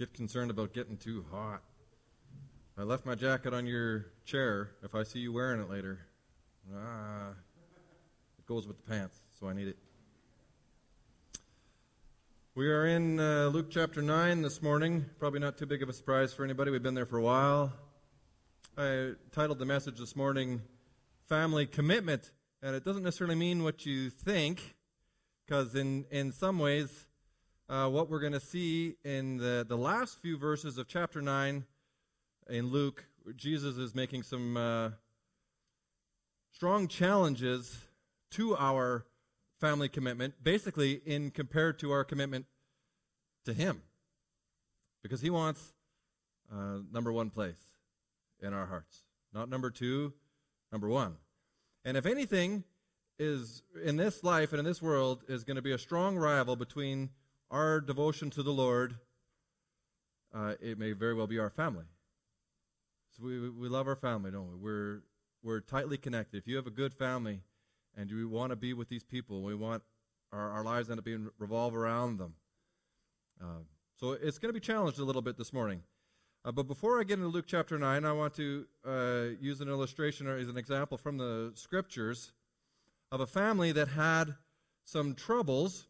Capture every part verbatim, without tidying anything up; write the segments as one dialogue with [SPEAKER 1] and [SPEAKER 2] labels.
[SPEAKER 1] get concerned about getting too hot. I left my jacket on your chair. If I see you wearing it later, ah, it goes with the pants, so I need it. We are in uh, Luke chapter nine this morning. Probably not too big of a surprise for anybody. We've been there for a while. I titled the message this morning, Family Commitment. And it doesn't necessarily mean what you think, because in, in some ways, uh, what we're going to see in the, the last few verses of chapter nine in Luke, Jesus is making some uh, strong challenges to our family commitment, basically in compared to our commitment to Him, because He wants uh, number one place in our hearts, not number two, number one. And if anything is in this life and in this world is going to be a strong rival between our devotion to the Lord, uh, it may very well be our family. So we we love our family, don't we? We're we're tightly connected. If you have a good family and you want to be with these people, we want our, our lives end up being revolve around them. Uh, so it's going to be challenged a little bit this morning. Uh, but before I get into Luke chapter nine, I want to uh, use an illustration or as an example from the Scriptures of a family that had some troubles,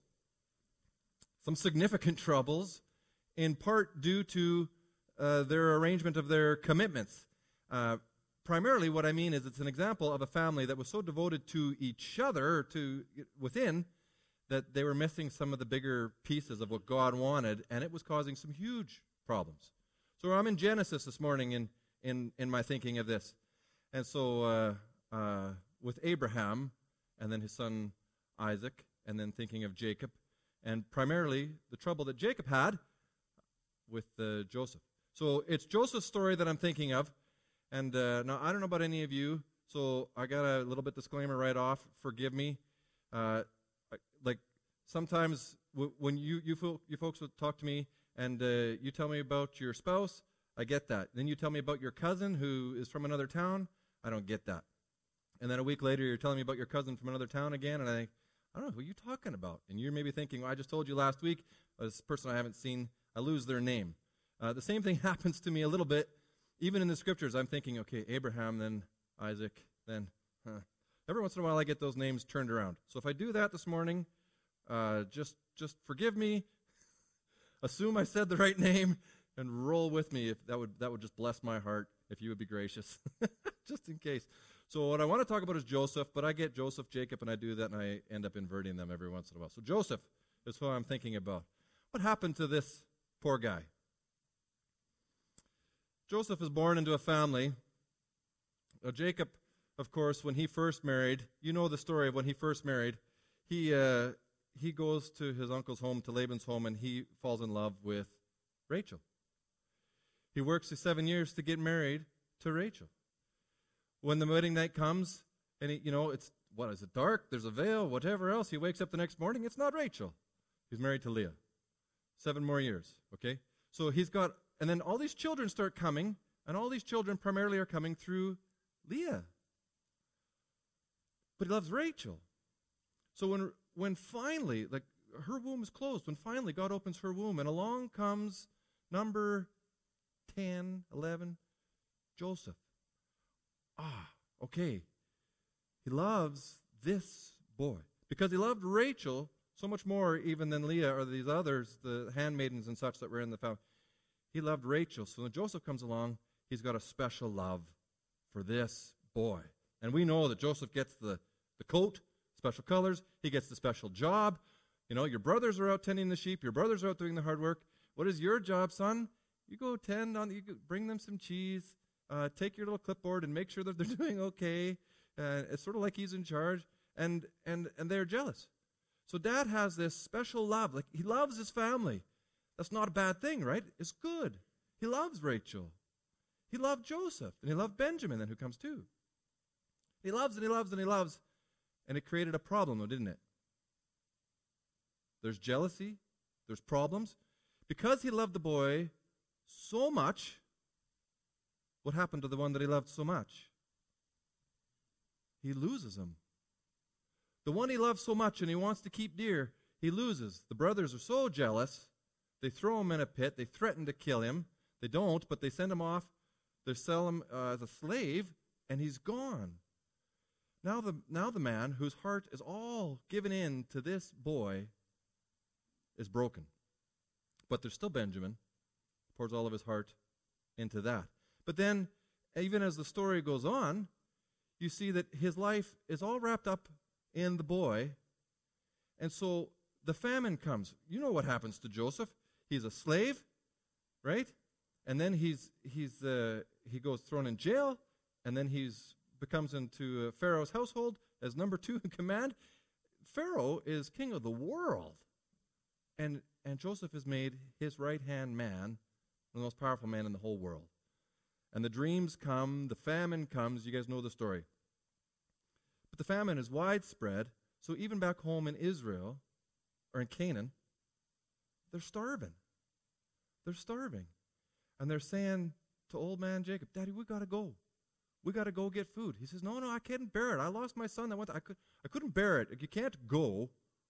[SPEAKER 1] some significant troubles, in part due to uh, their arrangement of their commitments. Uh, primarily what I mean is it's an example of a family that was so devoted to each other, or to within, that they were missing some of the bigger pieces of what God wanted, and it was causing some huge problems. So I'm in Genesis this morning in, in, in my thinking of this. And so uh, uh, with Abraham, and then his son Isaac, and then thinking of Jacob, and primarily the trouble that Jacob had with uh, Joseph. So it's Joseph's story that I'm thinking of. And uh, now I don't know about any of you, so I got a little bit disclaimer right off. Forgive me. Uh, like sometimes w- when you you, fo- you folks would talk to me and uh, you tell me about your spouse, I get that. Then you tell me about your cousin who is from another town, I don't get that. And then a week later you're telling me about your cousin from another town again, and I think, I don't know, who are you talking about? And you're maybe thinking, well, I just told you last week, this person I haven't seen, I lose their name. Uh, the same thing happens to me a little bit. Even in the Scriptures, I'm thinking, okay, Abraham, then Isaac, then, huh. Every once in a while I get those names turned around. So if I do that this morning, uh, just just forgive me, assume I said the right name, and roll with me. If that would that would just bless my heart, if you would be gracious, just in case. So what I want to talk about is Joseph, but I get Joseph, Jacob, and I do that, and I end up inverting them every once in a while. So Joseph is who I'm thinking about. What happened to this poor guy? Joseph is born into a family. Now, Jacob, of course, when he first married, you know the story of when he first married, he uh, he goes to his uncle's home, to Laban's home, and he falls in love with Rachel. He works for seven years to get married to Rachel. When the wedding night comes, and he, you know, it's, what, is it dark? There's a veil, whatever else. He wakes up the next morning, it's not Rachel. He's married to Leah. Seven more years, okay? So he's got, and then all these children start coming, and all these children primarily are coming through Leah. But he loves Rachel. So when when finally, like, her womb is closed, when finally God opens her womb, and along comes number ten, eleven, Joseph. Ah, okay. He loves this boy. Because he loved Rachel so much more even than Leah or these others, the handmaidens and such that were in the family. He loved Rachel. So when Joseph comes along, he's got a special love for this boy. And we know that Joseph gets the, the coat, special colors. He gets the special job. You know, your brothers are out tending the sheep. Your brothers are out doing the hard work. What is your job, son? You go tend on, you bring them some cheese. Uh, take your little clipboard and make sure that they're doing okay. Uh, it's sort of like he's in charge. And, and, and they're jealous. So dad has this special love. Like, he loves his family. That's not a bad thing, right? It's good. He loves Rachel. He loved Joseph. And he loved Benjamin, then, who comes too. He loves and he loves and he loves. And it created a problem, though, didn't it? There's jealousy. There's problems. Because he loved the boy so much, what happened to the one that he loved so much? He loses him. The one he loves so much and he wants to keep dear, he loses. The brothers are so jealous They throw him in a pit. They threaten to kill him. They don't, but they send him off. They sell him uh, as a slave, and he's gone. Now the, now the man whose heart is all given in to this boy is broken. But there's still Benjamin. Pours all of his heart into that. But then, even as the story goes on, you see that his life is all wrapped up in the boy. And so the famine comes. You know what happens to Joseph. He's a slave, right? And then he's he's uh, he goes thrown in jail, and then he's becomes into uh, Pharaoh's household as number two in command. Pharaoh is king of the world, and and Joseph is made his right-hand man, the most powerful man in the whole world. And the dreams come, the famine comes. You guys know the story. But the famine is widespread, so even back home in Israel, or in Canaan, they're starving. They're starving. And they're saying to old man Jacob, Daddy, we got to go. We got to go get food. He says, no, no, I can't bear it. I lost my son. I, went to, I, could, I couldn't bear it. You can't go.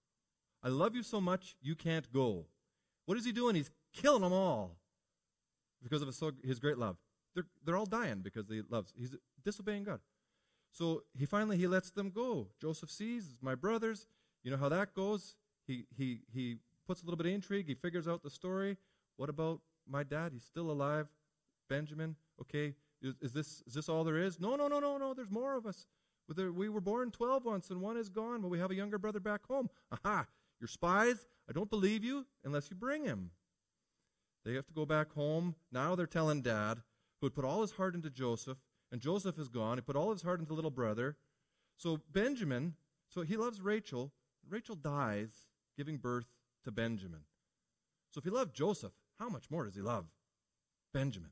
[SPEAKER 1] I love you so much, you can't go. What is he doing? He's killing them all because of his, so, his great love. They're, they're all dying because he loves. He's disobeying God. So he finally, he lets them go. Joseph sees, my brothers. You know how that goes. He, he, he puts a little bit of intrigue. He figures out the story. What about my dad? He's still alive. Benjamin, okay, is, is this is this all there is? No, no, no, no, no, there's more of us. We were born twelve once, and one is gone, but we have a younger brother back home. Aha, you're spies. I don't believe you unless you bring him. They have to go back home. Now they're telling Dad, who had put all his heart into Joseph, and Joseph is gone. He put all his heart into little brother. So Benjamin, so he loves Rachel. Rachel dies giving birth to Benjamin. So if he loved Joseph, how much more does he love Benjamin?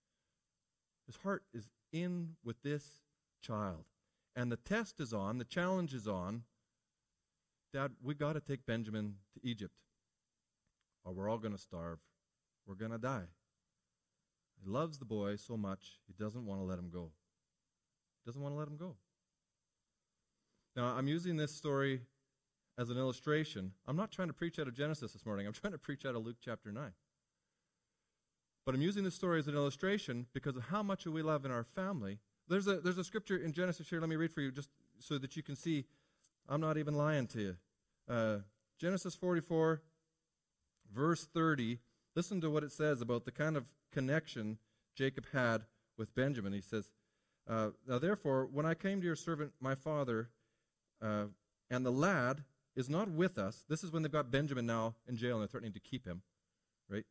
[SPEAKER 1] His heart is in with this child. And the test is on, the challenge is on. Dad, we got to take Benjamin to Egypt, or we're all going to starve. We're going to die. He loves the boy so much, he doesn't want to let him go. He doesn't want to let him go. Now, I'm using this story as an illustration. I'm not trying to preach out of Genesis this morning. I'm trying to preach out of Luke chapter nine. But I'm using this story as an illustration because of how much we love in our family. There's a, there's a scripture in Genesis here. Let me read for you just so that you can see I'm not even lying to you. Uh, Genesis forty-four, verse thirty. Listen to what it says about the kind of connection Jacob had with Benjamin. He says, uh, now therefore, when I came to your servant, my father, uh, and the lad is not with us. This is when they've got Benjamin now in jail and they're threatening to keep him, right?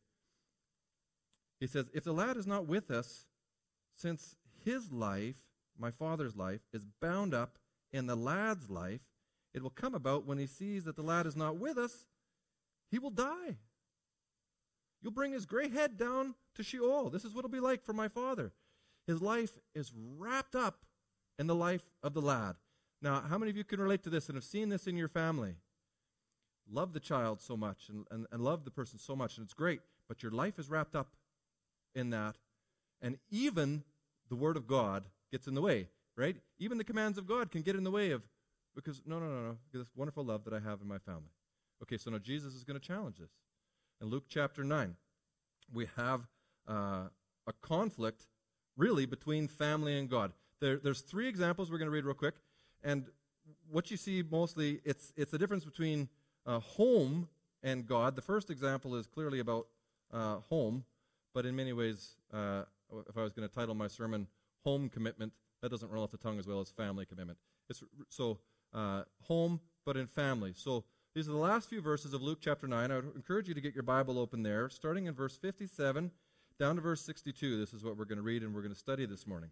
[SPEAKER 1] He says, if the lad is not with us, since his life, my father's life, is bound up in the lad's life, it will come about when he sees that the lad is not with us, he will die. You'll bring his gray head down to Sheol. This is what it'll be like for my father. His life is wrapped up in the life of the lad. Now, how many of you can relate to this and have seen this in your family? Love the child so much and, and, and love the person so much, and it's great, but your life is wrapped up in that, and even the Word of God gets in the way, right? Even the commands of God can get in the way of, because, no, no, no, no, this wonderful love that I have in my family. Okay, so now Jesus is going to challenge this. In Luke chapter nine, we have uh, a conflict, really, between family and God. There, there's three examples we're going to read real quick, and what you see mostly, it's it's the difference between uh, home and God. The first example is clearly about uh, home, but in many ways, uh, if I was going to title my sermon, Home Commitment, that doesn't roll off the tongue as well as Family Commitment. It's so uh, home, but in family. So these are the last few verses of Luke chapter nine. I would encourage you to get your Bible open there, starting in verse fifty-seven down to verse sixty-two. This is what we're going to read and we're going to study this morning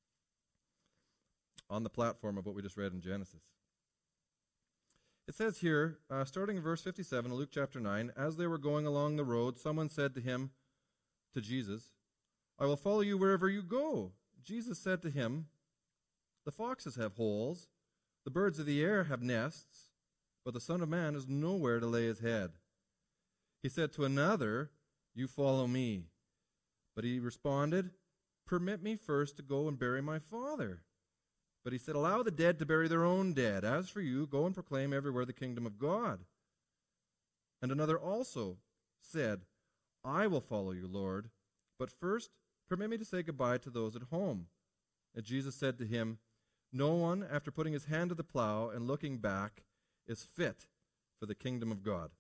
[SPEAKER 1] on the platform of what we just read in Genesis. It says here, uh, starting in verse fifty-seven of Luke chapter nine, as they were going along the road, someone said to him, to Jesus, I will follow you wherever you go. Jesus said to him, the foxes have holes, the birds of the air have nests, but the Son of Man has nowhere to lay his head. He said to another, you follow me. But he responded, permit me first to go and bury my father. But he said, allow the dead to bury their own dead. As for you, go and proclaim everywhere the kingdom of God. And another also said, I will follow you, Lord. But first, permit me to say goodbye to those at home. And Jesus said to him, no one, after putting his hand to the plow and looking back, is fit for the kingdom of God.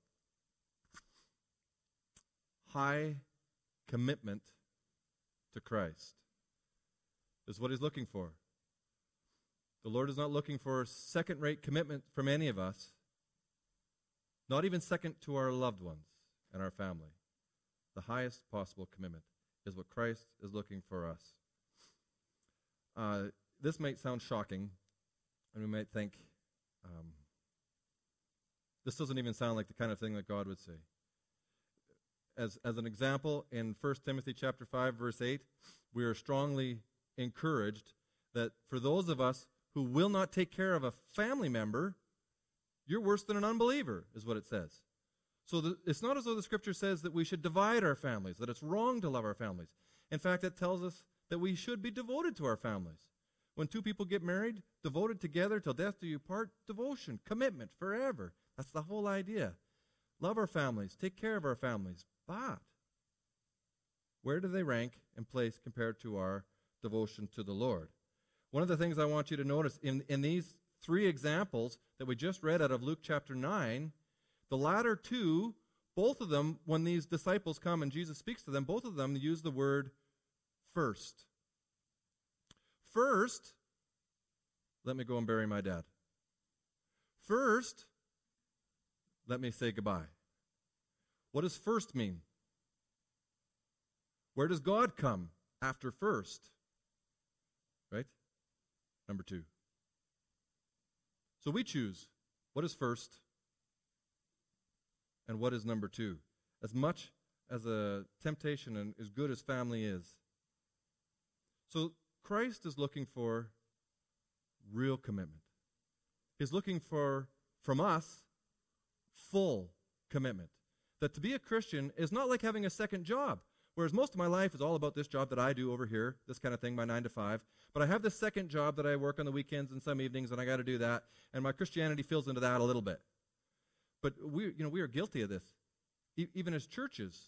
[SPEAKER 1] High commitment to Christ is what he's looking for. The Lord is not looking for second-rate commitment from any of us, not even second to our loved ones and our family. The highest possible commitment is what Christ is looking for us. Uh, this might sound shocking, and we might think, um, this doesn't even sound like the kind of thing that God would say. As, as an example, in First Timothy chapter five, verse eight, we are strongly encouraged that for those of us who will not take care of a family member, you're worse than an unbeliever, is what it says. So the, it's not as though the Scripture says that we should divide our families, that it's wrong to love our families. In fact, it tells us that we should be devoted to our families. When two people get married, devoted together till death do you part, devotion, commitment, forever. That's the whole idea. Love our families, take care of our families. But where do they rank in place compared to our devotion to the Lord? One of the things I want you to notice in, in these three examples that we just read out of Luke chapter nine, the latter two, both of them, when these disciples come and Jesus speaks to them, both of them use the word first. First, let me go and bury my dad. First, let me say goodbye. What does first mean? Where does God come after first? Right? Number two. So we choose what is first and what is number two. As much as a temptation and as good as family is. So Christ is looking for real commitment. He's looking for, from us, full commitment. That to be a Christian is not like having a second job. Whereas most of my life is all about this job that I do over here, this kind of thing, my nine to five. But I have this second job that I work on the weekends and some evenings, and I got to do that. And my Christianity fills into that a little bit. But we, you know, we are guilty of this, e- even as churches.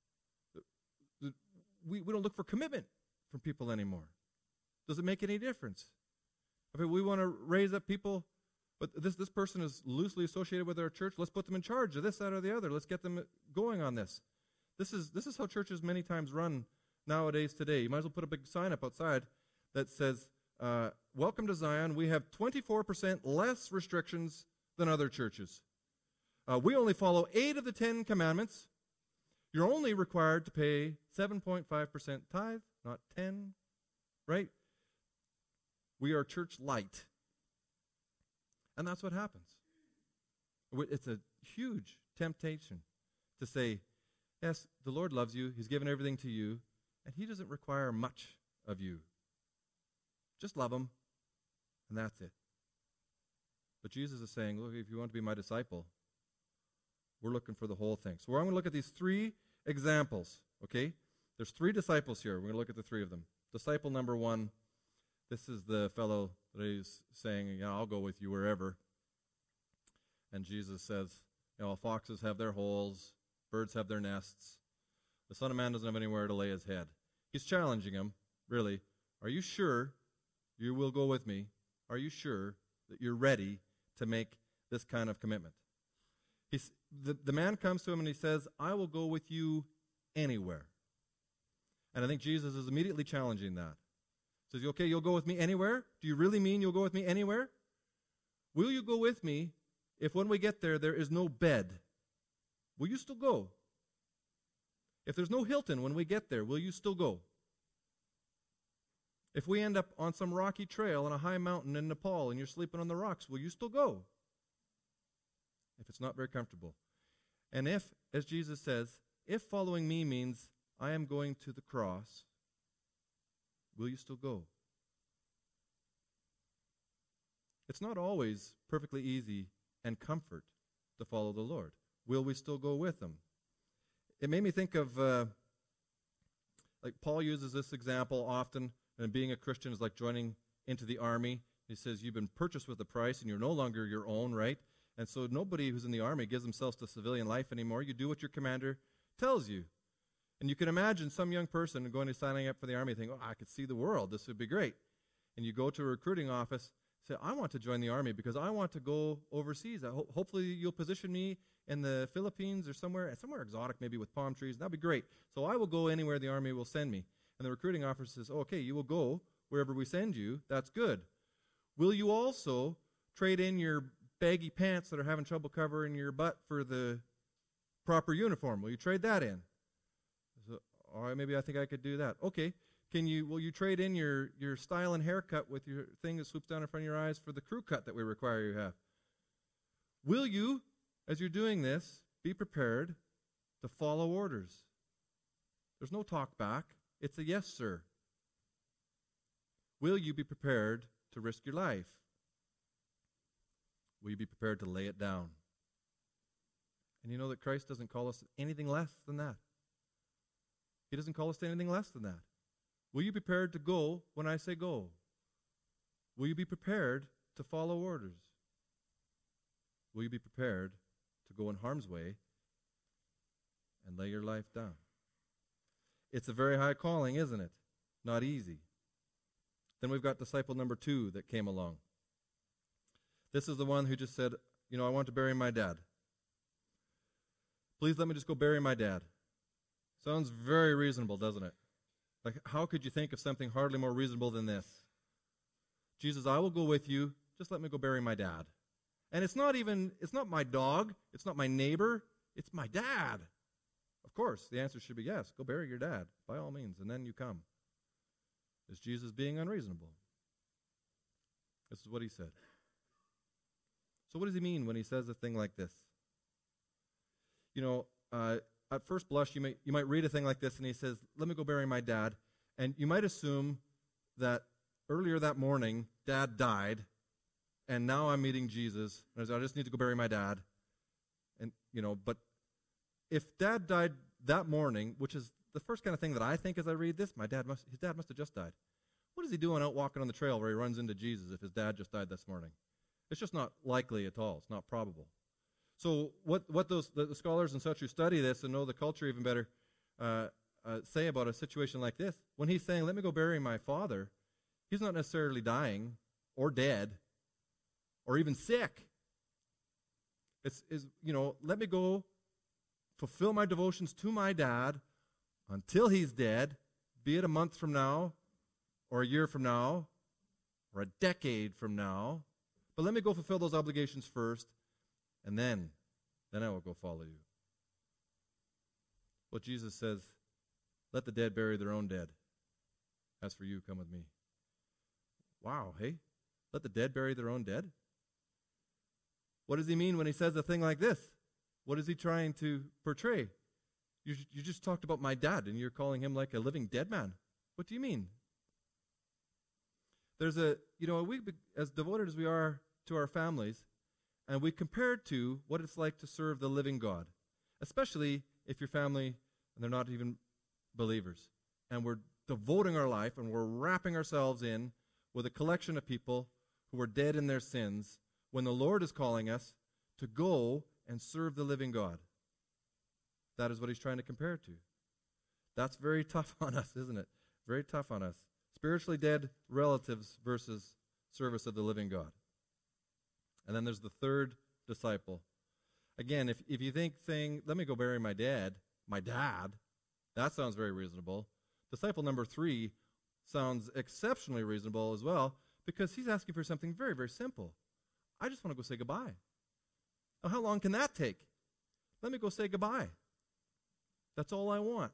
[SPEAKER 1] We we don't look for commitment from people anymore. Does it make any difference? I mean, we want to raise up people, but this this person is loosely associated with our church. Let's put them in charge of this, that, or the other. Let's get them going on this. This is this is how churches many times run nowadays today. You might as well put a big sign up outside that says, uh, welcome to Zion. We have twenty-four percent less restrictions than other churches. Uh, we only follow eight of the Ten Commandments. You're only required to pay seven point five percent tithe, not ten, right? We are church light. And that's what happens. It's a huge temptation to say, yes, the Lord loves you. He's given everything to you, and he doesn't require much of you. Just love him, and that's it. But Jesus is saying, look, if you want to be my disciple, we're looking for the whole thing. So we're going to look at these three examples, okay? There's three disciples here. We're going to look at the three of them. Disciple number one, this is the fellow that he's saying, yeah, I'll go with you wherever. And Jesus says, you know, foxes have their holes, birds have their nests. The Son of Man doesn't have anywhere to lay his head. He's challenging him, really. Are you sure you will go with me? Are you sure that you're ready to make this kind of commitment? He's, the, the man comes to him and he says, I will go with you anywhere. And I think Jesus is immediately challenging that. He says, okay, you'll go with me anywhere? Do you really mean you'll go with me anywhere? Will you go with me if when we get there, there is no bed? Will you still go? If there's no Hilton when we get there, will you still go? If we end up on some rocky trail on a high mountain in Nepal and you're sleeping on the rocks, will you still go? If it's not very comfortable. And if, as Jesus says, if following me means I am going to the cross, will you still go? It's not always perfectly easy and comfort to follow the Lord. Will we still go with him? It made me think of, uh, like Paul uses this example often, and being a Christian is like joining into the army. He says you've been purchased with a price and you're no longer your own, right? And so nobody who's in the army gives themselves to civilian life anymore. You do what your commander tells you. And you can imagine some young person going to signing up for the Army thinking, oh, I could see the world. This would be great. And you go to a recruiting office, say, I want to join the Army because I want to go overseas. Ho- hopefully you'll position me in the Philippines or somewhere, somewhere exotic, maybe with palm trees. That'd be great. So I will go anywhere the Army will send me. And the recruiting officer says, oh, okay, you will go wherever we send you. That's good. Will you also trade in your baggy pants that are having trouble covering your butt for the proper uniform? Will you trade that in? So, all right, maybe I think I could do that. Okay. Can you, will you trade in your, your style and haircut with your thing that swoops down in front of your eyes for the crew cut that we require you have? Will you, as you're doing this, be prepared to follow orders? There's no talk back. It's a yes, sir. Will you be prepared to risk your life? Will you be prepared to lay it down? And you know that Christ doesn't call us anything less than that. He doesn't call us to anything less than that. Will you be prepared to go when I say go? Will you be prepared to follow orders? Will you be prepared to go in harm's way and lay your life down? It's a very high calling, isn't it? Not easy. Then we've got disciple number two that came along. This is the one who just said, you know, I want to bury my dad. Please let me just go bury my dad. Sounds very reasonable, doesn't it? Like, how could you think of something hardly more reasonable than this? Jesus, I will go with you. Just let me go bury my dad. And it's not even, it's not my dog. It's not my neighbor. It's my dad. Of course, the answer should be yes. Go bury your dad, by all means, and then you come. Is Jesus being unreasonable? This is what he said. So what does he mean when he says a thing like this? You know, uh, at first blush, you might, you might read a thing like this, and he says, let me go bury my dad. And you might assume that earlier that morning, Dad died, and now I'm meeting Jesus. And I say, I just need to go bury my dad. And, you know, but if Dad died that morning, which is the first kind of thing that I think as I read this, my dad must, his dad must have just died. What is he doing out walking on the trail where he runs into Jesus if his dad just died this morning? It's just not likely at all. It's not probable. So what, what those the, the scholars and such who study this and know the culture even better uh, uh, say about a situation like this, when he's saying, let me go bury my father, he's not necessarily dying or dead or even sick. It's, is you know, let me go fulfill my devotions to my dad until he's dead, be it a month from now or a year from now or a decade from now. But let me go fulfill those obligations first, and then, then I will go follow you. What Jesus says, let the dead bury their own dead. As for you, come with me. Wow, hey? Let the dead bury their own dead? What does he mean when he says a thing like this? What is he trying to portray? You, you just talked about my dad, and you're calling him like a living dead man. What do you mean? There's a, you know, we, as devoted as we are to our families, and we compare it to what it's like to serve the living God, especially if your family, and they're not even believers, and we're devoting our life, and we're wrapping ourselves in with a collection of people who are dead in their sins, when the Lord is calling us to go and serve the living God. That is what he's trying to compare it to. That's very tough on us, isn't it? Very tough on us. Spiritually dead relatives versus service of the living God. And then there's the third disciple. Again, if, if you think saying, let me go bury my dad, my dad, that sounds very reasonable. Disciple number three sounds exceptionally reasonable as well, because he's asking for something very, very simple. I just want to go say goodbye. Now, how long can that take? Let me go say goodbye. That's all I want.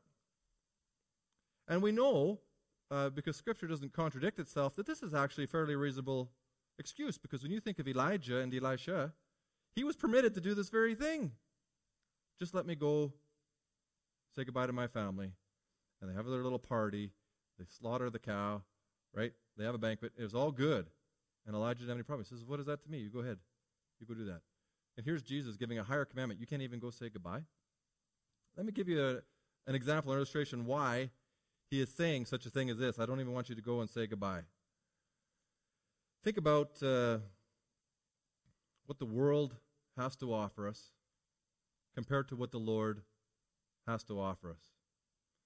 [SPEAKER 1] And we know, uh, because Scripture doesn't contradict itself, that this is actually a fairly reasonable excuse, because when you think of Elijah and Elisha, he was permitted to do this very thing. Just let me go say goodbye to my family. And they have their little party. They slaughter the cow, right? They have a banquet. It was all good. And Elijah didn't have any problem. He says, what is that to me? You go ahead. You go do that. And here's Jesus giving a higher commandment. You can't even go say goodbye. Let me give you a, an example, an illustration why he is saying such a thing as this. I don't even want you to go and say goodbye. Think about uh, what the world has to offer us compared to what the Lord has to offer us.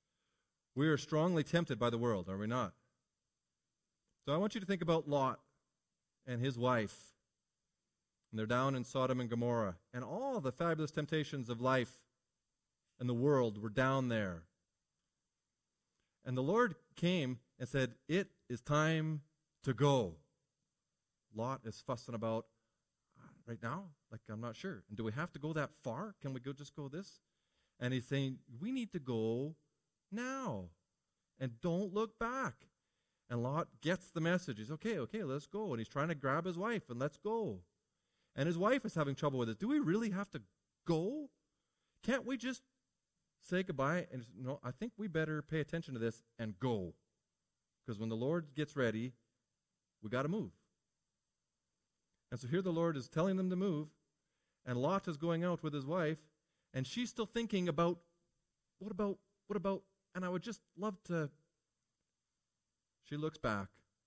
[SPEAKER 1] We are strongly tempted by the world, are we not? So I want you to think about Lot and his wife. And they're down in Sodom and Gomorrah. And all the fabulous temptations of life and the world were down there. And the Lord came and said, it is time to go. Lot is fussing about, right now? Like, I'm not sure. And do we have to go that far? Can we go just go this? And he's saying, we need to go now. And don't look back. And Lot gets the message. He's, okay, okay, let's go. And he's trying to grab his wife, and let's go. And his wife is having trouble with it. Do we really have to go? Can't we just say goodbye? And no, I think we better pay attention to this and go. Because when the Lord gets ready, we got to move. And so here the Lord is telling them to move, and Lot is going out with his wife, and she's still thinking about, what about, what about, and I would just love to. She looks back.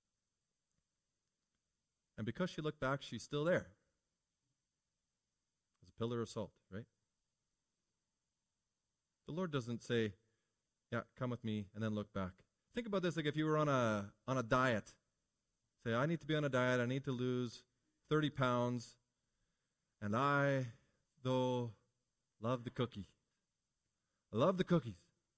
[SPEAKER 1] And because she looked back, she's still there. As a pillar of salt, right? The Lord doesn't say, yeah, come with me, and then look back. Think about this like if you were on a on a diet. Say, I need to be on a diet, I need to lose thirty pounds, and I, though, love the cookie. I love the cookies.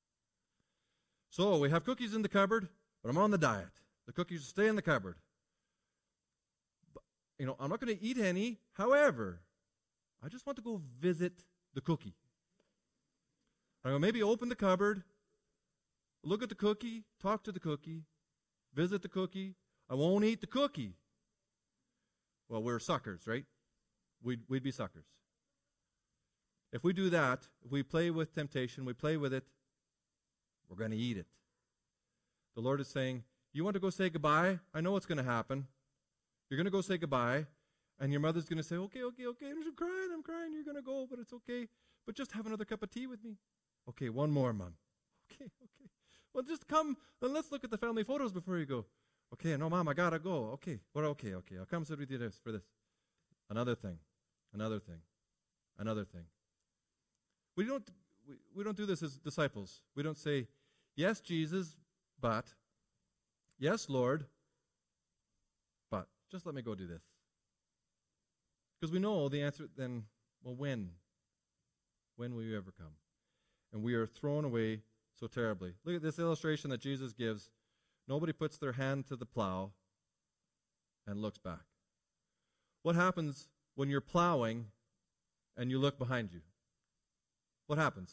[SPEAKER 1] So we have cookies in the cupboard, but I'm on the diet. The cookies stay in the cupboard. But, you know, I'm not going to eat any. However, I just want to go visit the cookie. I'm going to maybe open the cupboard, look at the cookie, talk to the cookie, visit the cookie. I won't eat the cookie. Well, we're suckers, right? We'd, we'd be suckers. If we do that, if we play with temptation, we play with it, we're going to eat it. The Lord is saying, you want to go say goodbye? I know what's going to happen. You're going to go say goodbye, and your mother's going to say, okay, okay, okay, I'm crying, I'm crying, you're going to go, but it's okay. But just have another cup of tea with me. Okay, one more, Mom. Okay, okay. Well, just come, and let's look at the family photos before you go. Okay, no, Mom, I got to go. Okay, well, okay, okay, I'll come sit with you this, for this. Another thing, another thing, another thing. We don't, we, we don't do this as disciples. We don't say, yes, Jesus, but, yes, Lord, but, just let me go do this. Because we know the answer, then, well, when? When will you ever come? And we are thrown away so terribly. Look at this illustration that Jesus gives. Nobody puts their hand to the plow and looks back. What happens when you're plowing and you look behind you? What happens?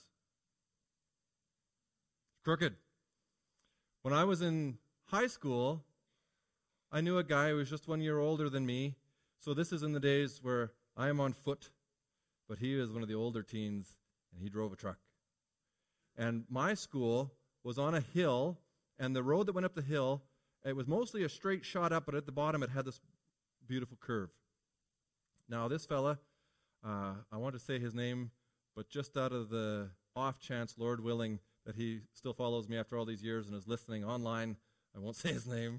[SPEAKER 1] Crooked. When I was in high school, I knew a guy who was just one year older than me. So this is in the days where I am on foot, but he was one of the older teens, and he drove a truck. And my school was on a hill, and the road that went up the hill, it was mostly a straight shot up, but at the bottom it had this beautiful curve. Now this fella, uh, I want to say his name, but just out of the off chance, Lord willing, that he still follows me after all these years and is listening online, I won't say his name.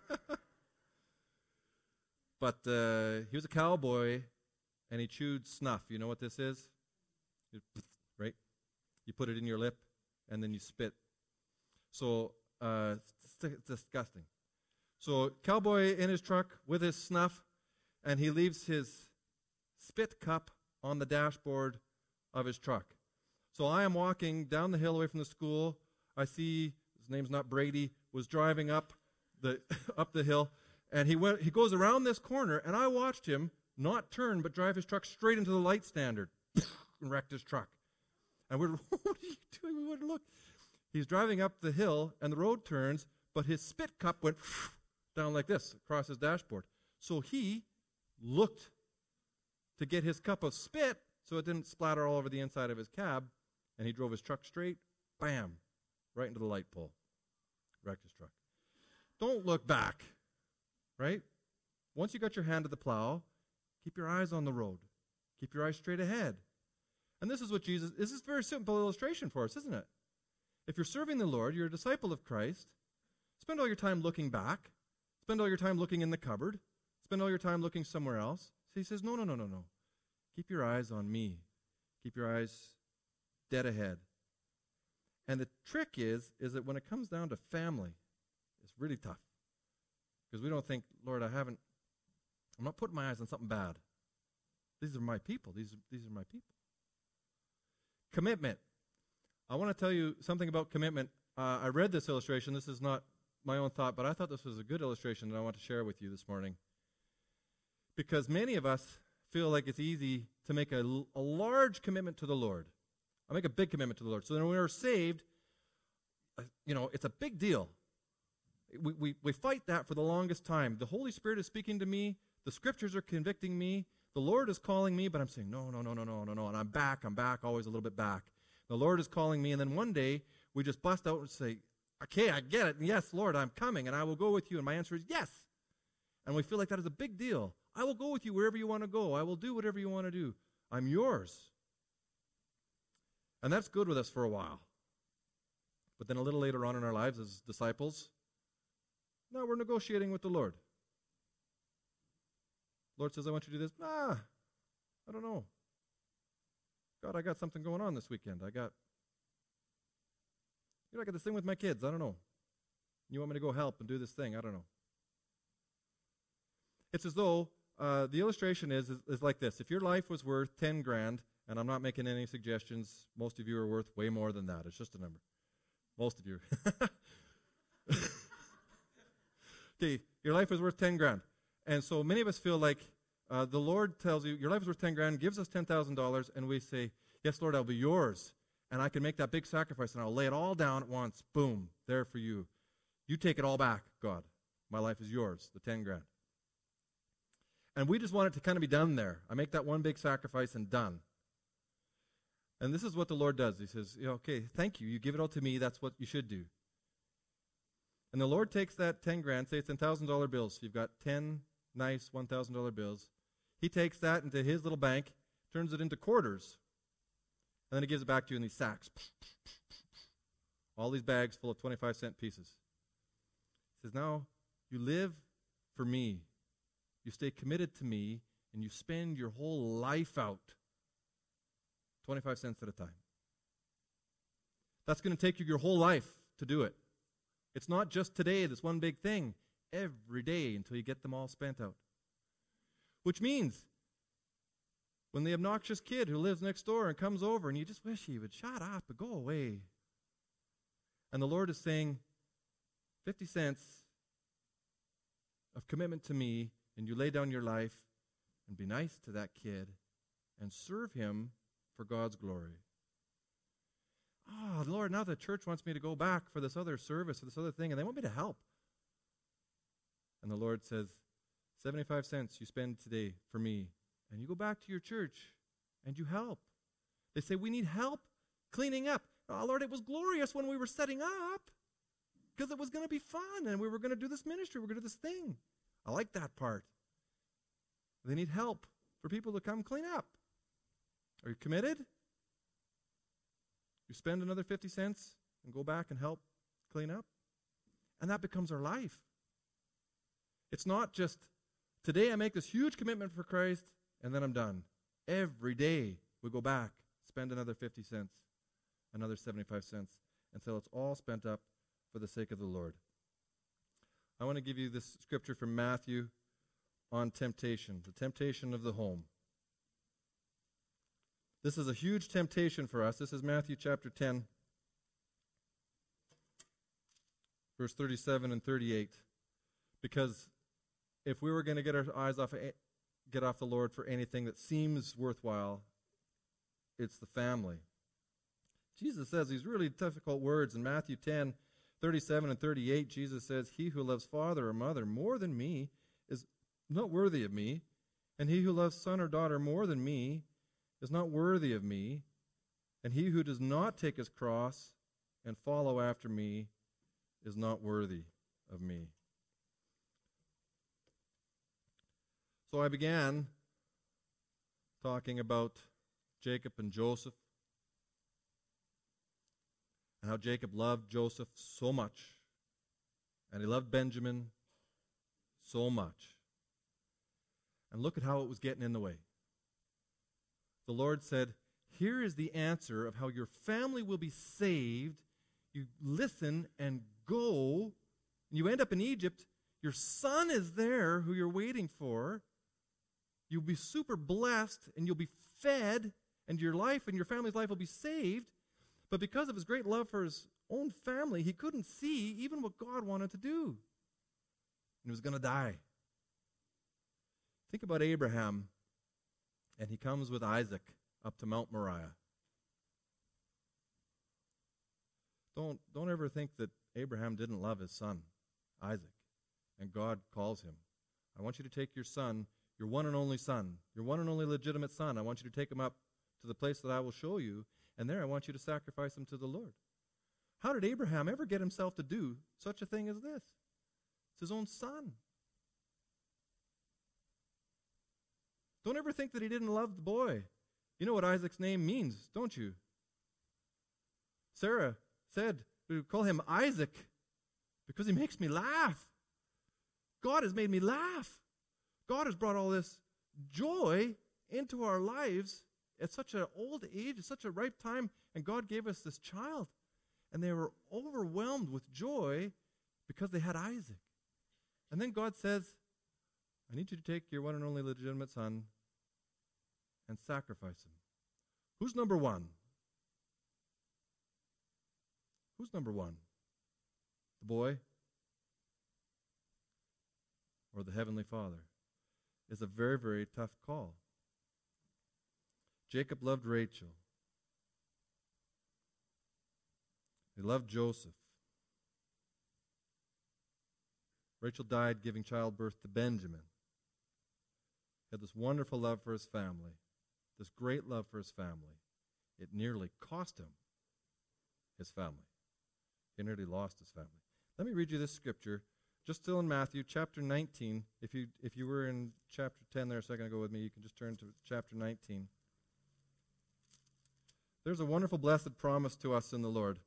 [SPEAKER 1] But uh, he was a cowboy, and he chewed snuff. You know what this is? You, right? You put it in your lip, and then you spit. So uh, it's, it's disgusting. So cowboy in his truck with his snuff, and he leaves his spit cup on the dashboard of his truck. So I am walking down the hill away from the school. I see, his name's not Brady, was driving up the up the hill, and he went. He goes around this corner, and I watched him not turn, but drive his truck straight into the light standard and wrecked his truck. And we're, what are you doing? We wouldn't look. He's driving up the hill, and the road turns, but his spit cup went down like this across his dashboard. So he looked to get his cup of spit so it didn't splatter all over the inside of his cab, and he drove his truck straight, bam, right into the light pole. Wrecked his truck. Don't look back, right? Once you got your hand to the plow, keep your eyes on the road. Keep your eyes straight ahead. And this is what Jesus, this is a very simple illustration for us, isn't it? If you're serving the Lord, you're a disciple of Christ, spend all your time looking back. Spend all your time looking in the cupboard. Spend all your time looking somewhere else. So he says, no, no, no, no, no. Keep your eyes on me. Keep your eyes dead ahead. And the trick is, is that when it comes down to family, it's really tough. Because we don't think, Lord, I haven't, I'm not putting my eyes on something bad. These are my people. These are, these are my people. Commitment. I want to tell you something about commitment. Uh, I read this illustration. This is not my own thought, but I thought this was a good illustration that I want to share with you this morning. Because many of us feel like it's easy to make a, a large commitment to the Lord. I make a big commitment to the Lord. So when we're saved, uh, you know, it's a big deal. We, we, we fight that for the longest time. The Holy Spirit is speaking to me. The Scriptures are convicting me. The Lord is calling me, but I'm saying, no, no, no, no, no, no, no. And I'm back. I'm back, always a little bit back. The Lord is calling me, and then one day we just bust out and say, okay, I get it. And yes, Lord, I'm coming, and I will go with you. And my answer is yes. And we feel like that is a big deal. I will go with you wherever you want to go. I will do whatever you want to do. I'm yours. And that's good with us for a while. But then a little later on in our lives as disciples, now we're negotiating with the Lord. Lord says, I want you to do this. Nah, I don't know. God, I got something going on this weekend. I got, you know, I got this thing with my kids. I don't know. You want me to go help and do this thing? I don't know. It's as though uh, the illustration is, is is like this. If your life was worth ten grand, and I'm not making any suggestions, most of you are worth way more than that. It's just a number. Most of you. Okay, your life is worth ten grand. And so many of us feel like uh, the Lord tells you, your life is worth ten grand, gives us ten thousand dollars, and we say, yes, Lord, I'll be yours. And I can make that big sacrifice, and I'll lay it all down at once. Boom, there for you. You take it all back, God. My life is yours, the ten grand. And we just want it to kind of be done there. I make that one big sacrifice and done. And this is what the Lord does. He says, yeah, okay, thank you. You give it all to me. That's what you should do. And the Lord takes that ten grand, say it's ten thousand dollar bills. So you've got ten nice one thousand dollar bills. He takes that into his little bank, turns it into quarters, and then he gives it back to you in these sacks. All these bags full of twenty-five cent pieces. He says, now you live for me. You stay committed to me, and you spend your whole life out. twenty-five cents at a time. That's going to take you your whole life to do it. It's not just today, this one big thing. Every day until you get them all spent out. Which means, when the obnoxious kid who lives next door and comes over and you just wish he would shut up and go away. And the Lord is saying, fifty cents of commitment to me, and you lay down your life and be nice to that kid and serve him for God's glory. Oh, Lord, now the church wants me to go back for this other service or this other thing, and they want me to help. And the Lord says, seventy-five cents you spend today for me, and you go back to your church, and you help. They say, we need help cleaning up. Oh, Lord, it was glorious when we were setting up, because it was going to be fun, and we were going to do this ministry, we we're going to do this thing. I like that part. They need help for people to come clean up. Are you committed? You spend another fifty cents and go back and help clean up? And that becomes our life. It's not just, today I make this huge commitment for Christ, and then I'm done. Every day we go back, spend another fifty cents, another seventy-five cents, until it's all spent up for the sake of the Lord. I want to give you this scripture from Matthew on temptation, the temptation of the home. This is a huge temptation for us. This is Matthew chapter ten, verse thirty-seven and thirty-eight. Because if we were going to get our eyes off, get off the Lord for anything that seems worthwhile, it's the family. Jesus says these really difficult words in Matthew ten, thirty-seven and thirty-eight. Jesus says, he who loves father or mother more than me is not worthy of me, and he who loves son or daughter more than me is not worthy of me, and he who does not take his cross and follow after me is not worthy of me. So I began talking about Jacob and Joseph, and how Jacob loved Joseph so much, and he loved Benjamin so much. And look at how it was getting in the way. The Lord said, here is the answer of how your family will be saved you listen and go, and you end up in Egypt. Your son is there who you're waiting for. You'll be super blessed, and you'll be fed, and your life and your family's life will be saved. But because of his great love for his own family, he couldn't see even what God wanted to do. And he was going to die. Think about Abraham, and he comes with Isaac up to Mount Moriah. Don't, don't ever think that Abraham didn't love his son, Isaac, and God calls him. I want you to take your son, your one and only son, your one and only legitimate son. I want you to take him up to the place that I will show you, and there I want you to sacrifice him to the Lord. How did Abraham ever get himself to do such a thing as this? It's his own son. Don't ever think that he didn't love the boy. You know what Isaac's name means, don't you? Sarah said, we call him Isaac because he makes me laugh. God has made me laugh. God has brought all this joy into our lives at such an old age, at such a ripe time, and God gave us this child. And they were overwhelmed with joy because they had Isaac. And then God says, I need you to take your one and only legitimate son and sacrifice him. Who's number one? Who's number one? The boy or the Heavenly Father? It's a very, very tough call. Jacob loved Rachel. He loved Joseph. Rachel died giving childbirth to Benjamin. He had this wonderful love for his family, this great love for his family. It nearly cost him his family. He nearly lost his family. Let me read you this scripture, just still in Matthew chapter nineteen. If you if you were in chapter ten there a second ago with me, you can just turn to chapter nineteen. There's a wonderful, blessed promise to us in the Lord.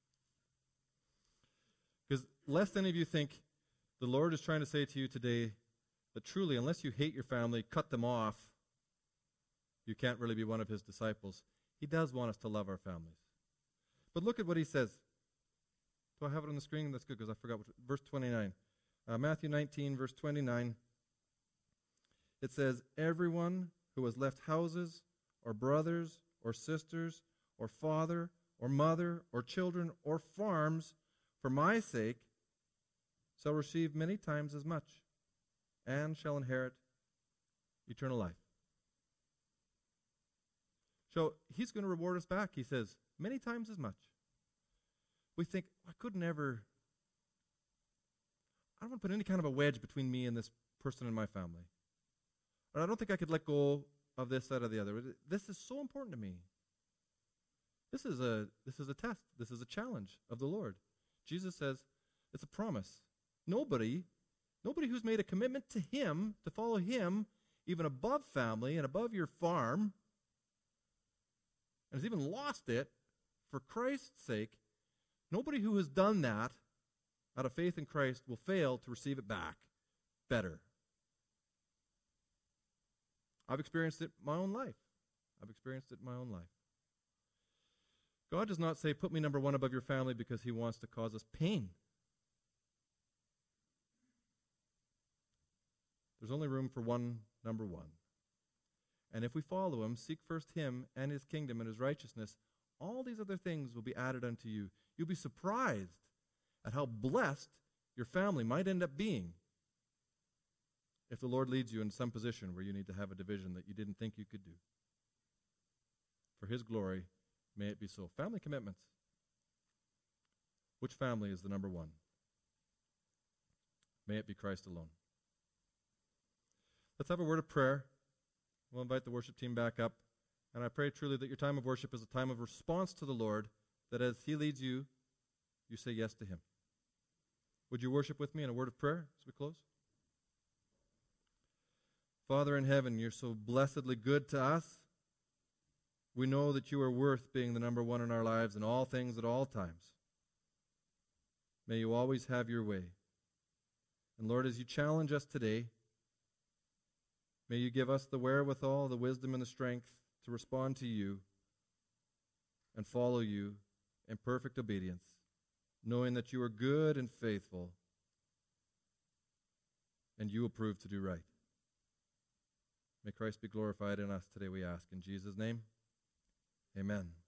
[SPEAKER 1] Because lest any of you think the Lord is trying to say to you today that truly, unless you hate your family, cut them off, you can't really be one of his disciples. He does want us to love our families. But look at what he says. Do I have it on the screen? That's good, because I forgot. What, verse twenty-nine. Uh, Matthew nineteen, verse twenty-nine. It says, everyone who has left houses or brothers or sisters or father or mother or children or farms for my sake shall receive many times as much and shall inherit eternal life. So he's going to reward us back. He says, many times as much. We think, I could never, I don't want to put any kind of a wedge between me and this person in my family. Or I don't think I could let go of this, that, or the other. This is so important to me. This is a this is a test. This is a challenge of the Lord. Jesus says it's a promise. Nobody, nobody who's made a commitment to him, to follow him, even above family and above your farm, and has even lost it for Christ's sake, nobody who has done that out of faith in Christ will fail to receive it back better. I've experienced it in my own life. I've experienced it in my own life. God does not say, put me number one above your family because he wants to cause us pain. There's only room for one number one. And if we follow him, seek first him and his kingdom and his righteousness, all these other things will be added unto you. You'll be surprised at how blessed your family might end up being if the Lord leads you in some position where you need to have a division that you didn't think you could do. For his glory, may it be so. Family commitments. Which family is the number one? May it be Christ alone. Let's have a word of prayer. We'll invite the worship team back up. And I pray truly that your time of worship is a time of response to the Lord, that as he leads you, you say yes to him. Would you worship with me in a word of prayer as we close? Father in heaven, you're so blessedly good to us. We know that you are worth being the number one in our lives in all things at all times. May you always have your way. And Lord, as you challenge us today, may you give us the wherewithal, the wisdom, and the strength to respond to you and follow you in perfect obedience. knowing that you are good and faithful, and you will prove to do right. May Christ be glorified in us today, we ask. In Jesus' name, amen.